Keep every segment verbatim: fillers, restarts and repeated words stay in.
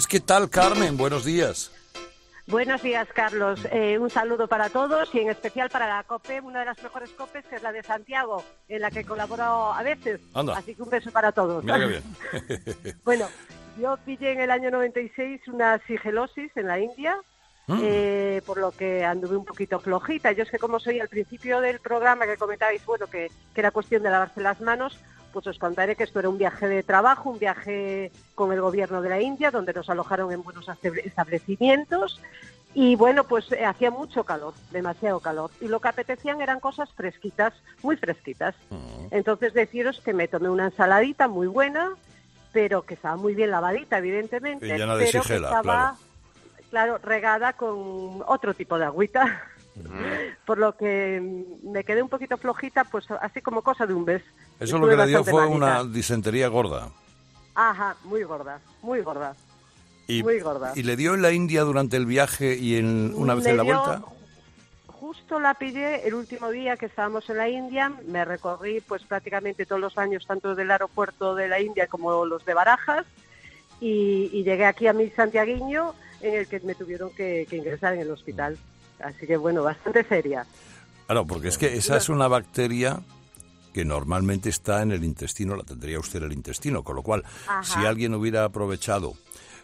¿Qué tal, Carmen? Buenos días. Buenos días, Carlos. Eh, un saludo para todos y en especial para la COPE, una de las mejores COPEs, que es la de Santiago, en la que colaboro a veces. Anda. Así que un beso para todos. Mira qué bien. Bueno, yo pillé en el año noventa y seis una sigelosis en la India, mm. eh, por lo que anduve un poquito flojita. Yo es que como soy al principio del programa que comentabais, bueno, que, que era cuestión de lavarse las manos, pues os contaré que esto era un viaje de trabajo, un viaje con el gobierno de la India, donde nos alojaron en buenos establecimientos y bueno, pues eh, hacía mucho calor, demasiado calor, y lo que apetecían eran cosas fresquitas, muy fresquitas. Uh-huh. Entonces deciros que me tomé una ensaladita muy buena, pero que estaba muy bien lavadita, evidentemente, y llena de pero sigela, que estaba, claro. claro, regada con otro tipo de agüita. Uh-huh. Por lo que me quedé un poquito flojita, pues así como cosa de un mes. Eso lo que le dio fue malita. Una disentería gorda. Ajá, muy gorda, muy gorda, y, muy gorda. ¿Y le dio en la India durante el viaje y en una vez me en la dio, vuelta? Justo la pillé el último día que estábamos en la India, me recorrí pues prácticamente todos los años, tanto del aeropuerto de la India como los de Barajas, y, y llegué aquí a mi santiaguiño, en el que me tuvieron que, que ingresar en el hospital. Así que, bueno, bastante seria. Claro, porque es que esa es una bacteria que normalmente está en el intestino, la tendría usted en el intestino, con lo cual, ajá, si alguien hubiera aprovechado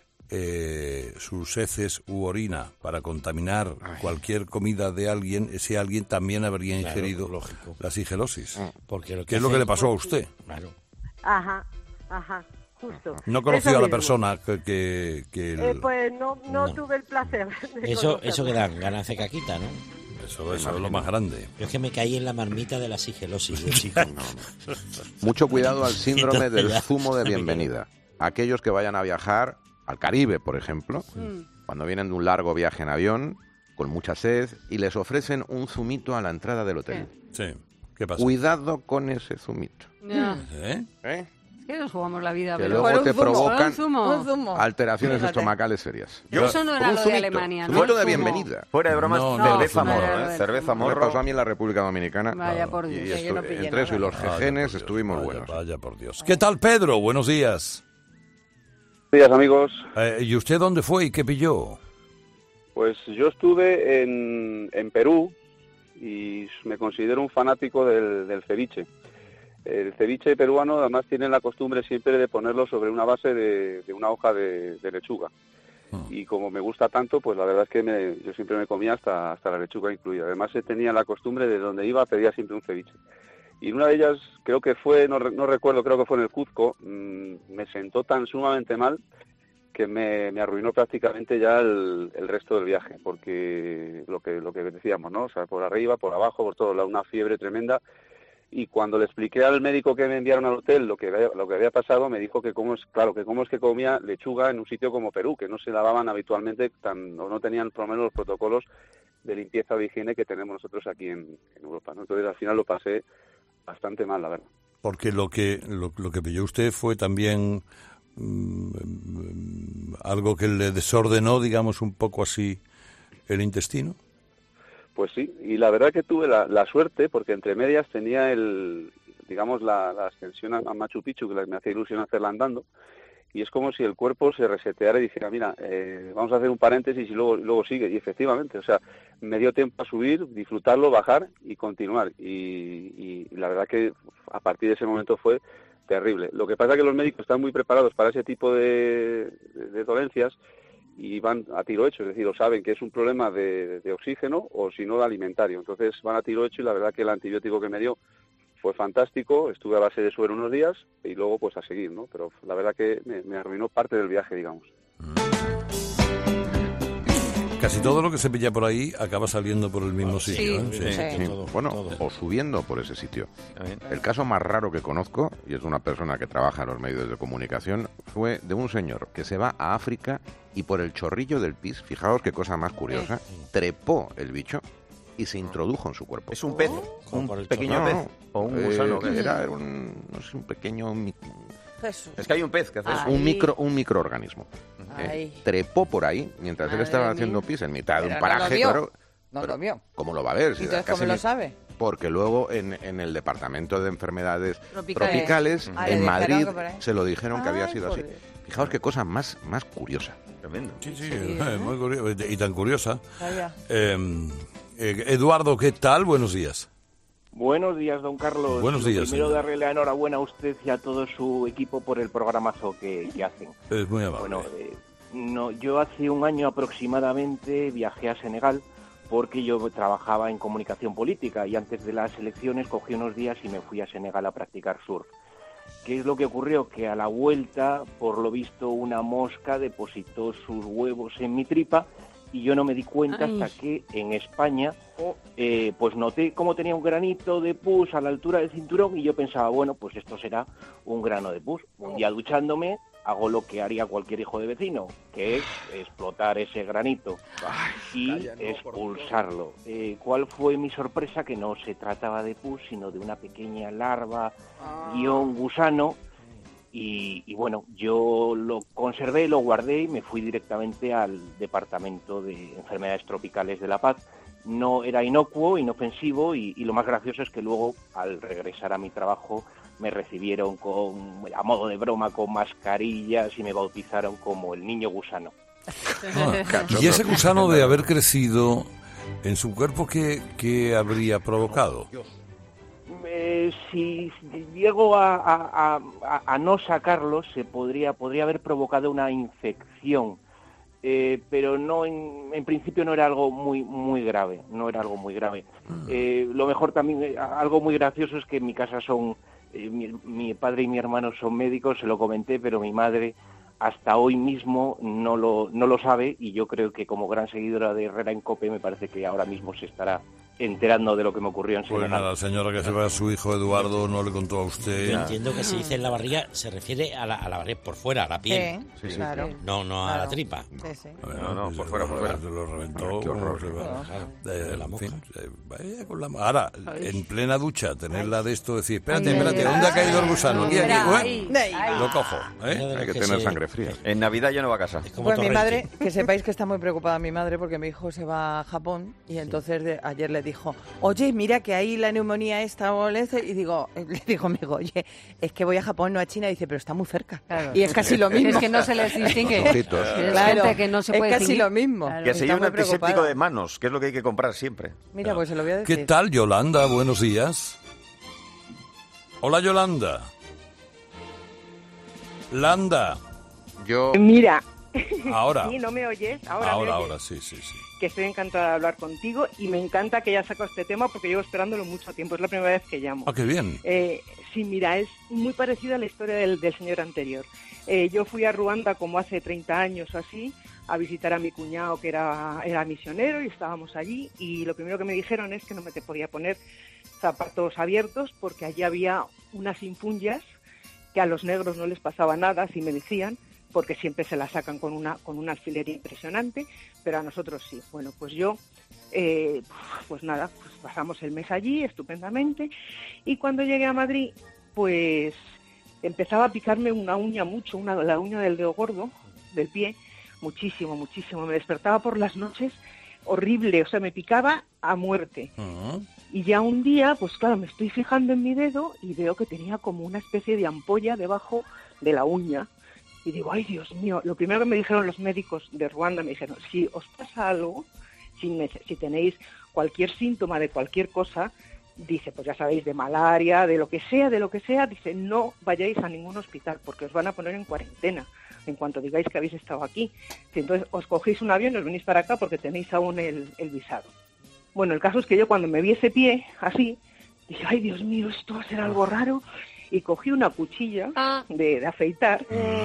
eh, sus heces u orina para contaminar Ay. cualquier comida de alguien, ese alguien también habría claro, ingerido lógico. la sigelosis. Ah, porque lo que, que es lo que le pasó a usted. Claro. Ajá, ajá. Justo. ¿No conoció a la persona que...? que, que el... eh, pues no, no, no tuve el placer de Eso, eso que dan, ganas de caquita, ¿no? Eso, eso es lo más grande. Yo es que me caí en la marmita de la sigelosis de chico. No, no. Mucho cuidado al síndrome del zumo de bienvenida. Aquellos que vayan a viajar al Caribe, por ejemplo, mm. cuando vienen de un largo viaje en avión, con mucha sed, y les ofrecen un zumito a la entrada del hotel. Sí. ¿Qué pasa? Cuidado con ese zumito. No. ¿Eh? ¿Eh? Que nos jugamos la vida, que pero luego te un zumo, provocan un zumo. Un zumo. alteraciones Fíjate. estomacales serias. Yo, Eso no era lo de Alemania, ¿no? Zumito de bienvenida. Fuera de bromas, no, no, no, cerveza no, morro, no, ¿eh? Cerveza Me morro. pasó a mí en la República Dominicana. Vaya por Dios, y que yo no pillé entre eso y los nada. jejenes Vaya estuvimos vaya, buenos. Vaya por Dios. ¿Qué tal, Pedro? Buenos días. Buenos días, amigos. Eh, ¿Y usted dónde fue y qué pilló? Pues yo estuve en, en Perú y me considero un fanático del, del ceviche. El ceviche peruano además tiene la costumbre siempre de ponerlo sobre una base de, de una hoja de, de lechuga. Oh. Y como me gusta tanto, pues la verdad es que me, yo siempre me comía hasta, hasta la lechuga incluida. Además tenía la costumbre de donde iba pedía siempre un ceviche. Y en una de ellas, creo que fue, no, no recuerdo, creo que fue en el Cuzco, mmm, me sentó tan sumamente mal que me, me arruinó prácticamente ya el, el resto del viaje, porque lo que lo que decíamos, ¿no? O sea, por arriba, por abajo, por todo, una fiebre tremenda. Y cuando le expliqué al médico que me enviaron al hotel lo que había, lo que había pasado, me dijo que cómo es, claro, que cómo es que comía lechuga en un sitio como Perú, que no se lavaban habitualmente tan, o no tenían por lo menos los protocolos de limpieza o de higiene que tenemos nosotros aquí en, en Europa, ¿no? Entonces al final lo pasé bastante mal, la verdad. Porque lo que lo, lo que pilló usted fue también mmm, algo que le desordenó, digamos, un poco así el intestino. Pues sí, y la verdad que tuve la, la suerte, porque entre medias tenía el, digamos, la, la ascensión a Machu Picchu, que me hacía ilusión hacerla andando, y es como si el cuerpo se reseteara y dijera, mira, eh, vamos a hacer un paréntesis y luego, luego sigue, y efectivamente, o sea, me dio tiempo a subir, disfrutarlo, bajar y continuar, y, y, y la verdad que a partir de ese momento fue terrible. Lo que pasa es que los médicos están muy preparados para ese tipo de, de, de dolencias, y van a tiro hecho, es decir, o saben que es un problema de, de oxígeno o si no de alimentario. Entonces van a tiro hecho y la verdad que el antibiótico que me dio fue fantástico, estuve a base de suero unos días y luego pues a seguir, ¿no? Pero la verdad que me, me arruinó parte del viaje, digamos. Casi todo lo que se pilla por ahí acaba saliendo por el mismo sí, sitio. ¿eh? Sí, sí. sí. Sí. Todo, Bueno, todo. o subiendo por ese sitio. El caso más raro que conozco, y es una persona que trabaja en los medios de comunicación, fue de un señor que se va a África y por el chorrillo del pis, fijaos qué cosa más curiosa, trepó el bicho y se introdujo en su cuerpo. ¿Es un pez? Oh, ¿Un por el pequeño No, pez? no, ¿O un eh, gusano? Era, era un, no sé, un pequeño... mi- Jesús. Es que hay un pez que hace eso. Ay. Un micro un microorganismo. Eh, Ay. trepó por ahí mientras él Madre estaba mía. haciendo pis en mitad de Pero un no lo paraje, vio. claro. No Pero, lo vio. ¿cómo lo va a ver? Si Entonces, casi ¿cómo lo ni- sabe? Porque luego en, en el Departamento de Enfermedades Tropicales. Tropicales, Ah, le en dijeron Madrid, que por ahí. se lo dijeron que había Ay, sido por así. Dios. Fijaos qué cosa más, más curiosa. Tremendo. Sí, sí, Sí, eh, muy curiosa y tan curiosa. Vaya. Eh, eh, Eduardo, ¿qué tal? Buenos días. Buenos días, don Carlos. Buenos Lo días, Primero, señor. darle la enhorabuena a usted y a todo su equipo por el programazo que, que hacen. Es muy amable. Bueno, eh, no, yo hace un año aproximadamente viajé a Senegal porque yo trabajaba en comunicación política y antes de las elecciones cogí unos días y me fui a Senegal a practicar surf. ¿Qué es lo que ocurrió? Que a la vuelta, por lo visto, una mosca depositó sus huevos en mi tripa y yo no me di cuenta Ay. hasta que en España eh, pues noté cómo tenía un granito de pus a la altura del cinturón y yo pensaba, bueno, pues esto será un grano de pus. Un día duchándome hago lo que haría cualquier hijo de vecino, que es explotar ese granito y expulsarlo. Eh, ¿Cuál fue mi sorpresa? Que no se trataba de pus, sino de una pequeña larva, guión gusano. Y, y bueno, yo lo conservé, lo guardé y me fui directamente al Departamento de Enfermedades Tropicales de La Paz. No era inocuo, inofensivo y, y lo más gracioso es que luego, al regresar a mi trabajo, me recibieron con, a modo de broma, con mascarillas y me bautizaron como el niño gusano. Ah, y ese gusano de haber crecido en su cuerpo, ¿qué, qué habría provocado? Eh, si llego a, a, a, a no sacarlo, se podría, podría haber provocado una infección. Eh, pero no en, en principio no era algo muy muy grave, no era algo muy grave. Eh, lo mejor también, eh, algo muy gracioso es que en mi casa son, eh, mi, mi padre y mi hermano son médicos, se lo comenté, pero mi madre hasta hoy mismo no lo, no lo sabe y yo creo que como gran seguidora de Herrera en COPE me parece que ahora mismo se estará enterando de lo que me ocurrió en Pues Senegal. nada, señora, que se va su hijo Eduardo, no le contó a usted. Yo entiendo que se dice en la barriga, se refiere a la, a la barriga por fuera, a la piel. Sí, Sí, sí. claro. No, no a la Claro. tripa. Sí, sí. Bueno, No, no, pues por se fuera, lo- por fuera. Se lo reventó. Qué horror. se va. Claro, Eh, la en moja. fin, eh, vaya con la mo- Ahora, en plena ducha, tenerla de esto, decir, espérate, Ay, espérate, ay, ¿dónde ay. ha caído el gusano? Aquí, aquí, Espera, ué, ahí, ahí. lo cojo. Una ¿eh? de Hay las que que tener se- sangre fría. En Navidad ya no va a casa. Es como Pues mi Torrente. madre, que sepáis que está muy preocupada mi madre porque mi hijo se va a Japón y entonces de- ayer le dijo, oye, mira que ahí la neumonía está o le- y digo, le dijo amigo, oye, es que voy a Japón, no a China, y dice, pero está muy cerca. Claro. Y es casi lo mismo. Es que no se les distingue. Ojitos. Es Claro, gente que no se es puede casi distinguir. lo mismo. Claro. Que Está se lleve un muy antiséptico preocupada. de manos, que es lo que hay que comprar siempre. Mira, pues se lo voy a decir. ¿Qué tal, Yolanda? Buenos días. Hola, Yolanda. Landa. Yo, Mira, Ahora. sí, ¿no me oyes? Ahora, Ahora, me oyes. ahora, sí, sí, sí. Que estoy encantada de hablar contigo y me encanta que hayas sacado este tema porque llevo esperándolo mucho tiempo. Es la primera vez que llamo. Ah, qué bien. Eh, sí, mira, es muy parecida a la historia del, del señor anterior. Eh, yo fui a Ruanda como hace treinta años o así a visitar a mi cuñado que era, era misionero y estábamos allí y lo primero que me dijeron es que no me te podía poner zapatos abiertos porque allí había unas infundias que a los negros no les pasaba nada, así me decían, porque siempre se la sacan con una con un alfiler impresionante, pero a nosotros sí. Bueno, pues yo, eh, pues nada, pues pasamos el mes allí estupendamente y cuando llegué a Madrid, pues empezaba a picarme una uña mucho, una, la uña del dedo gordo del pie, muchísimo, muchísimo. Me despertaba por las noches horrible, o sea, me picaba a muerte. Ah, Y ya un día, pues claro, me estoy fijando en mi dedo y veo que tenía como una especie de ampolla debajo de la uña. Y digo, ay, Dios mío, lo primero que me dijeron los médicos de Ruanda, me dijeron, si os pasa algo, si, nece- si tenéis cualquier síntoma de cualquier cosa, dice, pues ya sabéis, de malaria, de lo que sea, de lo que sea, dice, no vayáis a ningún hospital porque os van a poner en cuarentena en cuanto digáis que habéis estado aquí. Si entonces os cogéis un avión y os venís para acá porque tenéis aún el, el visado. Bueno, el caso es que yo cuando me vi ese pie así, dije, ay, Dios mío, esto va a ser algo raro. Y cogí una cuchilla Ah. de, de afeitar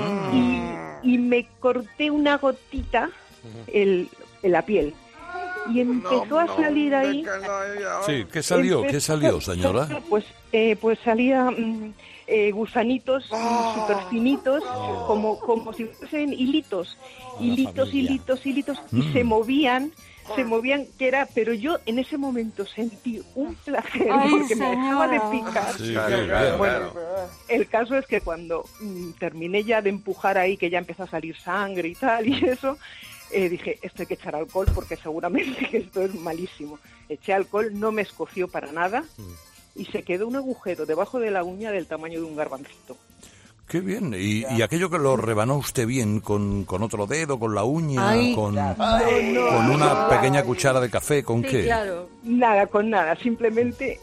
y, y me corté una gotita el, en la piel. Y empezó a salir ahí... sí, ¿qué salió? ¿Qué salió, señora? Pues, eh, pues salía mm, eh, gusanitos súper finitos, como, como si fuesen hilitos, hilitos, familia. hilitos, hilitos, y Mm. se movían, se movían, que era, pero yo en ese momento sentí un placer Ay, porque me dejaba de señora. picar. Sí, Claro, qué claro, bien. Bueno, el caso es que cuando mm, terminé ya de empujar ahí, que ya empezó a salir sangre y tal, y eso, eh, dije, esto hay que echar alcohol porque seguramente que esto es malísimo. Eché alcohol, no me escoció para nada y se quedó un agujero debajo de la uña del tamaño de un garbancito. Qué bien. ¿Y, y aquello que lo rebanó usted bien con, con otro dedo, con la uña, Ay, con, ay, no, con una no, pequeña ay. cuchara de café? ¿Con Sí, qué? claro. Nada, con nada. Simplemente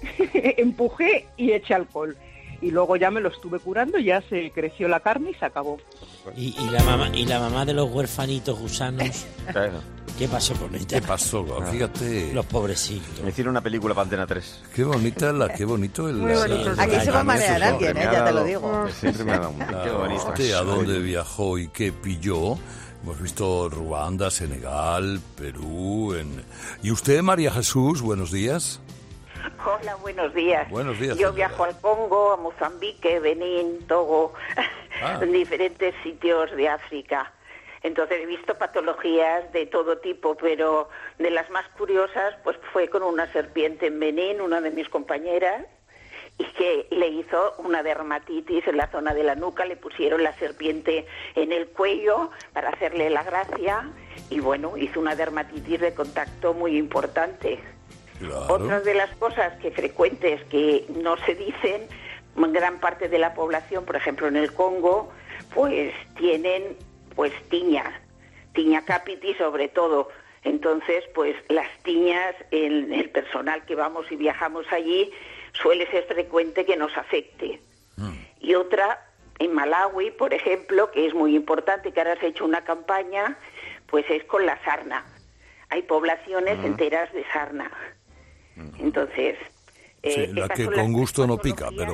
empujé y eché alcohol. Y luego ya me lo estuve curando, ya se creció la carne y se acabó. ¿Y, y, la mamá, y la mamá de los huerfanitos gusanos? Claro. ¿Qué pasó con ella? ¿Qué pasó? Fíjate. Los pobrecitos. Me hicieron una película para Antena tres. Qué bonita la, qué bonito el... Muy bonito. Aquí se va a marear alguien, ¿eh? Ya te lo digo. Siempre me ha dado un Qué bonito. Usted a dónde viajó y qué pilló. Hemos visto Ruanda, Senegal, Perú. En... ¿Y usted, María Jesús? Buenos días. Hola, buenos días. Buenos días. Yo señora. viajo al Congo, a Mozambique, Benín, Togo, Ah. en diferentes sitios de África. Entonces he visto patologías de todo tipo, pero de las más curiosas pues fue con una serpiente en Benín, una de mis compañeras, y que le hizo una dermatitis en la zona de la nuca, le pusieron la serpiente en el cuello para hacerle la gracia, y bueno, hizo una dermatitis de contacto muy importante. Claro. Otras de las cosas que frecuentes que no se dicen, gran parte de la población, por ejemplo en el Congo, pues tienen pues tiña, tiña capitis sobre todo. Entonces, pues las tiñas, el, el personal que vamos y viajamos allí, suele ser frecuente que nos afecte. Mm. Y otra, en Malawi, por ejemplo, que es muy importante, que ahora se ha hecho una campaña, pues es con la sarna. Hay poblaciones mm. enteras de sarna. Entonces... Sí, eh, la que con gusto no pica, pero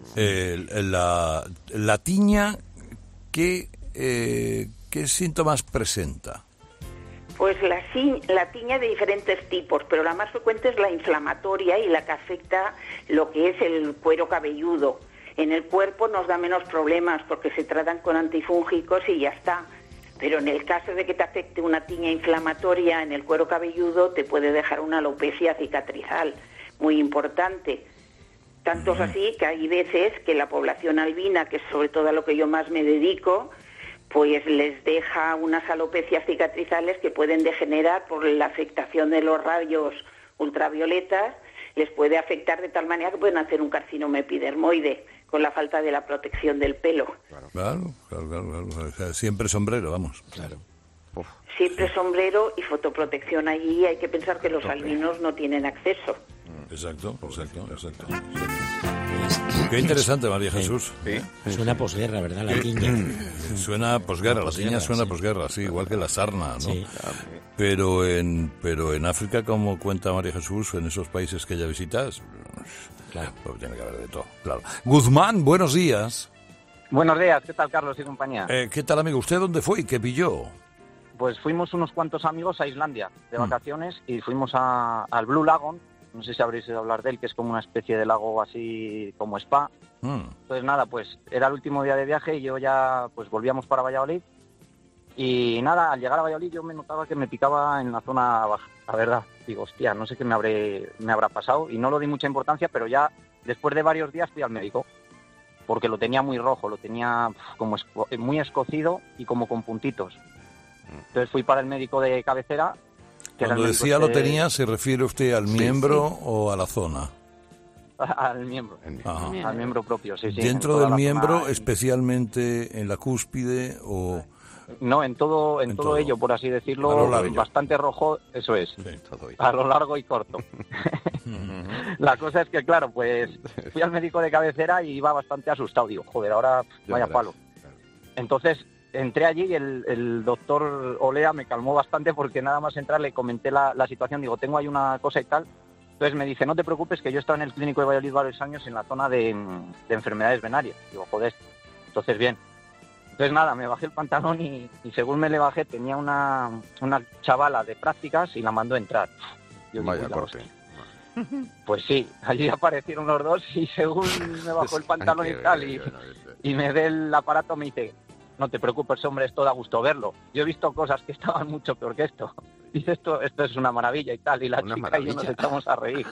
eh, la, la tiña, ¿qué, eh, ¿qué síntomas presenta? Pues la, la tiña de diferentes tipos, pero la más frecuente es la inflamatoria y la que afecta lo que es el cuero cabelludo. En el cuerpo nos da menos problemas porque se tratan con antifúngicos y ya está. Pero en el caso de que te afecte una tiña inflamatoria en el cuero cabelludo, te puede dejar una alopecia cicatrizal muy importante. Tanto es así que hay veces que la población albina, que es sobre todo a lo que yo más me dedico, pues les deja unas alopecias cicatrizales que pueden degenerar por la afectación de los rayos ultravioletas, les puede afectar de tal manera que pueden hacer un carcinoma epidermoide con la falta de la protección del pelo. Claro, claro, claro, claro. O sea, siempre sombrero, vamos. Claro. Uf. Siempre sombrero y fotoprotección allí. Hay que pensar que los albinos no tienen acceso. Exacto, exacto, exacto. Qué interesante, María Jesús. Sí. Suena posguerra, ¿verdad? La tiña. Suena posguerra, la tiña suena posguerra, sí, igual que la sarna, ¿no? Sí. Pero en pero en África, como cuenta María Jesús, en esos países que ella visitas, claro, pues tiene que haber de todo, claro. Guzmán, buenos días. Buenos días, ¿qué tal, Carlos y compañía? Eh, ¿Qué tal, amigo? ¿Usted dónde fue y qué pilló? Pues fuimos unos cuantos amigos a Islandia de vacaciones mm. y fuimos a, al Blue Lagoon. No sé si habréis oído hablar de él, que es como una especie de lago así como spa. Mm. Entonces nada, pues era el último día de viaje y yo ya pues volvíamos para Valladolid. Y nada, al llegar a Valladolid yo me notaba que me picaba en la zona baja, la verdad. Digo, hostia, no sé qué me, habré, me habrá pasado y no lo di mucha importancia, pero ya después de varios días fui al médico. Porque lo tenía muy rojo, lo tenía como esco- muy escocido y como con puntitos. Entonces fui para el médico de cabecera. Que Cuando era el decía médico lo este- tenía, ¿se refiere usted al Sí, miembro sí. o a la zona? Al miembro, Ajá. al miembro propio, sí, sí. ¿Dentro en toda del la miembro, zona. especialmente en la cúspide o...? No, en todo, en, En todo, todo. ello, por así A lo decirlo, largo. bastante rojo, eso es, Sí, todo ello. a lo largo y corto. La cosa es que, claro, pues fui al médico de cabecera y iba bastante asustado. Digo, joder, ahora Ya vaya verás. palo. Entonces entré allí y el, el doctor Olea me calmó bastante porque nada más entrar le comenté la, la situación. Digo, tengo ahí una cosa y tal. Entonces me dice, no te preocupes, que yo he estado en el clínico de Valladolid varios años en la zona de, de enfermedades venarias. Digo, joder, entonces bien. Entonces nada, me bajé el pantalón y, y según me le bajé tenía una, una chavala de prácticas y la mandó a entrar. Yo digo, Vaya "Uy, la corte. hostia". Pues sí, allí aparecieron los dos y según me bajó el pantalón y tal y, y me ve el aparato me dice, no te preocupes, hombre, esto da gusto verlo. Yo he visto cosas que estaban mucho peor que esto. Dice, esto esto es una maravilla y tal, y la Una chica y yo nos maravilla. echamos a reír.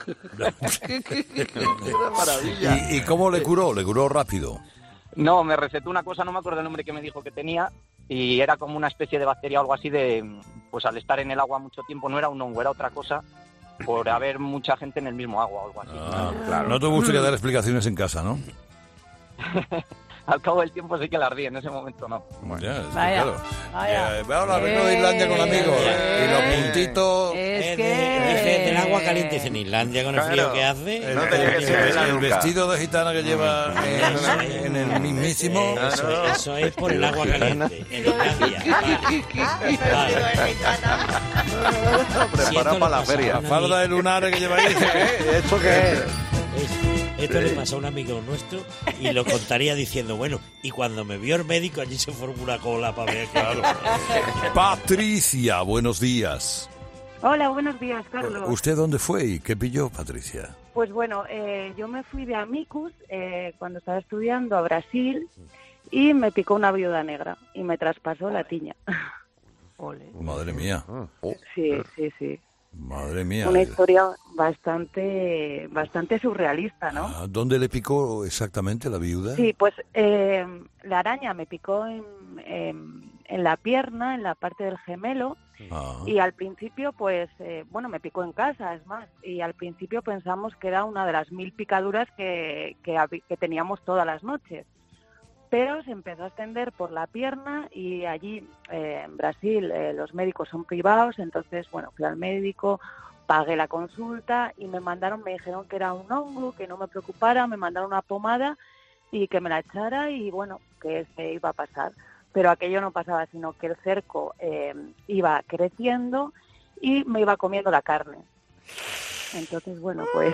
Una maravilla. ¿Y, ¿Y cómo le curó? ¿Le curó rápido? No, me recetó una cosa, no me acuerdo el nombre que me dijo que tenía, y era como una especie de bacteria o algo así de, pues al estar en el agua mucho tiempo, no era un hongo, era otra cosa, por haber mucha gente en el mismo agua o algo así. Ah, claro. No tuvo usted que dar explicaciones en casa, ¿no? al cabo del tiempo sí que la ardí, en ese momento no. Bueno, ya, es que Vaya, claro. vaya. Eh, ahora vengo de Islandia con amigos. Eh, y los puntitos... Es Eh, que... de- dice, del agua caliente, dice, en Islandia con el Claro. frío que hace. El, No tenía que el- ser esa el nunca. vestido de gitana que lleva Eso en, es. en el mismísimo... Eso, eso es por el agua caliente, en Islandia. Vale. Vale. Si esto Preparado le para la pasa a feria. un La falda de lunares que lleva ahí. ¿Qué? ¿Esto qué es? Es- Esto le pasó a un amigo nuestro y lo contaría diciendo, bueno, y cuando me vio el médico allí se formó una cola para ver, claro. Patricia, buenos días. Hola, buenos días, Carlos. ¿Usted dónde fue y qué pilló, Patricia? Pues bueno, eh, yo me fui de Amicus eh, cuando estaba estudiando a Brasil y me picó una viuda negra y me traspasó la tiña. Ole. Madre mía. Sí, sí, sí. Madre mía. Una historia bastante bastante surrealista, ¿no? Ah, ¿Dónde le picó exactamente la viuda? Sí, pues eh, la araña me picó en, en, en la pierna, en la parte del gemelo, Ah. y al principio, pues, eh, bueno, me picó en casa, es más, y al principio pensamos que era una de las mil picaduras que, que, habi- que teníamos todas las noches. Pero se empezó a extender por la pierna y allí, eh, en Brasil, eh, los médicos son privados, entonces, bueno, fui al médico, pagué la consulta y me mandaron, me dijeron que era un hongo, que no me preocupara, me mandaron una pomada y que me la echara y, bueno, que se iba a pasar. Pero aquello no pasaba, sino que el cerco eh, iba creciendo y me iba comiendo la carne. Entonces, bueno, pues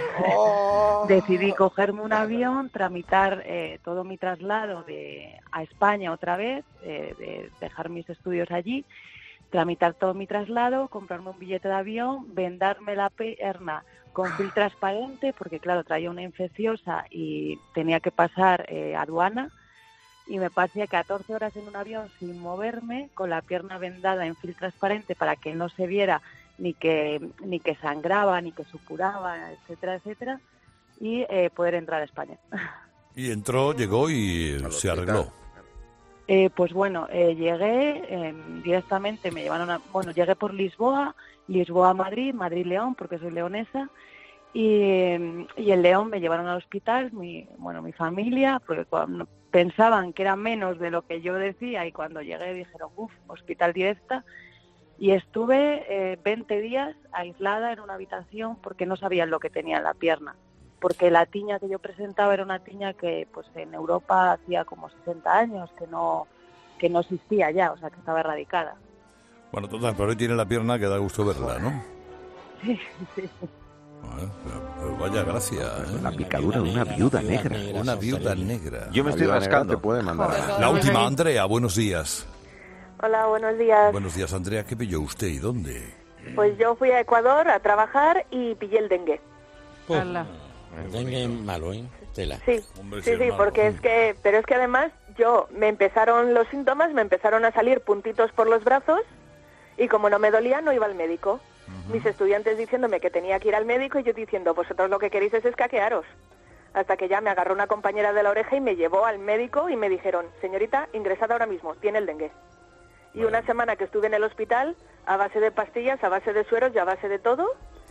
decidí cogerme un avión, tramitar eh, todo mi traslado de a España otra vez, eh, de dejar mis estudios allí, tramitar todo mi traslado, comprarme un billete de avión, vendarme la pierna con film transparente, porque claro, traía una infecciosa y tenía que pasar eh, aduana, y me pasé catorce horas en un avión sin moverme, con la pierna vendada en film transparente para que no se viera ni que ni que sangraba, ni que supuraba, etcétera, etcétera, y eh, poder entrar a España. Y entró, llegó y se arregló. Eh, pues bueno, eh, llegué eh, directamente, me llevaron a, bueno, llegué por Lisboa, Lisboa a Madrid, Madrid-León, porque soy leonesa, y, eh, y en León me llevaron al hospital, mi, bueno, mi familia, porque cuando pensaban que era menos de lo que yo decía, y cuando llegué dijeron, uff, hospital directa. Y estuve eh, veinte días aislada en una habitación porque no sabían lo que tenía en la pierna. Porque la tiña que yo presentaba era una tiña que pues en Europa hacía como sesenta años que no que no existía ya, o sea, que estaba erradicada. Bueno, total, pero hoy tiene la pierna que da gusto verla, ¿no? Sí, sí. Bueno, pero, pero vaya gracia, ¿eh? La picadura de una viuda negra. Una viuda negra. Yo me La estoy viuda negra rascando. te puede mandar a- La última, Andrea, buenos días. Hola, buenos días. Buenos días, Andrea. ¿Qué pilló usted y dónde? Pues yo fui a Ecuador a trabajar y pillé el dengue. El dengue es malo, ¿eh? Tela. Sí, sí, sí, porque es que, pero es que además yo me empezaron los síntomas, me empezaron a salir puntitos por los brazos y como no me dolía no iba al médico. Mis estudiantes diciéndome que tenía que ir al médico y yo diciendo, vosotros lo que queréis es escaquearos. Hasta que ya me agarró una compañera de la oreja y me llevó al médico y me dijeron, señorita, ingresada ahora mismo, tiene el dengue. Y una semana que estuve en el hospital, a base de pastillas, a base de sueros y a base de todo,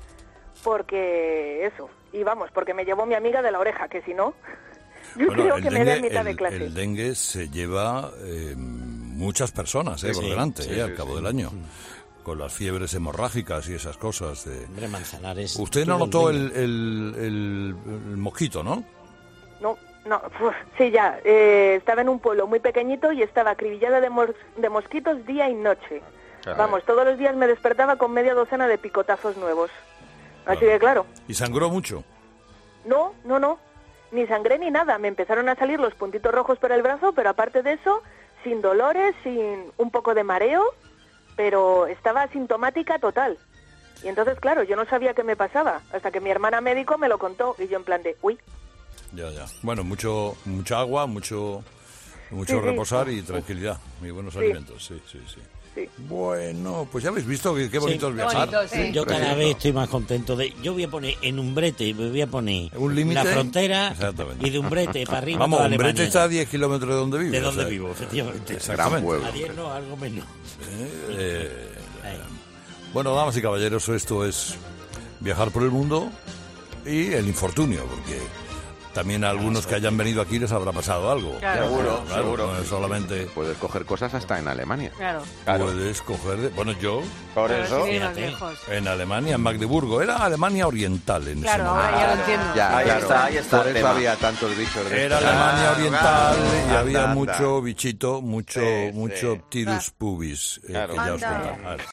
porque eso, y vamos, porque me llevó mi amiga de la oreja, que si no, yo Bueno, creo el que me da en dengue- mitad de el- clase. El dengue se lleva eh, muchas personas eh, Sí, por sí, delante sí, eh, al sí, cabo sí. del año, con las fiebres hemorrágicas y esas cosas. De... Hombre, Manzanares. Usted no tuvo notó el el, dengue. el, el, el mosquito, ¿no? No, no, uf, sí, ya, eh, estaba en un pueblo muy pequeñito y estaba acribillada de, mos- de mosquitos día y noche. Caray. Vamos, todos los días me despertaba con media docena de picotazos nuevos. Así de claro. ¿Y sangró mucho? No, no, no. Ni sangré ni nada. Me empezaron a salir los puntitos rojos por el brazo, pero aparte de eso, sin dolores, sin un poco de mareo, pero estaba asintomática total. Y entonces, claro, yo no sabía qué me pasaba, hasta que mi hermana médico me lo contó, y yo en plan de, uy. Ya, ya. Bueno, mucho, mucha agua, mucho, mucho Sí, sí. reposar y tranquilidad. Y buenos Sí. alimentos, sí, sí, sí. Bueno, pues ya habéis visto que qué bonito es viajar. Yo cada vez estoy más contento de... Yo voy a poner en Umbrete, me voy a poner ¿Un límite? la frontera Exactamente. y de Umbrete para arriba Vamos, toda Umbrete Alemania. está a diez kilómetros de donde vive. De o donde sea, vivo, efectivamente. Exactamente. A diez no, algo menos. Eh, bueno, damas y caballeros, esto es viajar por el mundo y el infortunio, porque también a algunos que hayan venido aquí les habrá pasado algo. Claro. Seguro, claro, seguro. No es solamente... Puedes coger cosas hasta en Alemania. Claro. Puedes coger... de- Bueno, yo... Por Claro, eso. sin ir más fíjate. lejos. En Alemania, en Magdeburgo. Era Alemania Oriental en Claro, ese ahora momento. ya lo entiendo. Ya, Ahí claro. está, ahí está Por el eso tema. había tantos bichos de Era estos. Alemania Claro, Oriental claro. y Anda, había anda. mucho bichito, mucho, Sí, mucho sí. ptirus pubis, eh, Claro. que ya os Anda. contaré.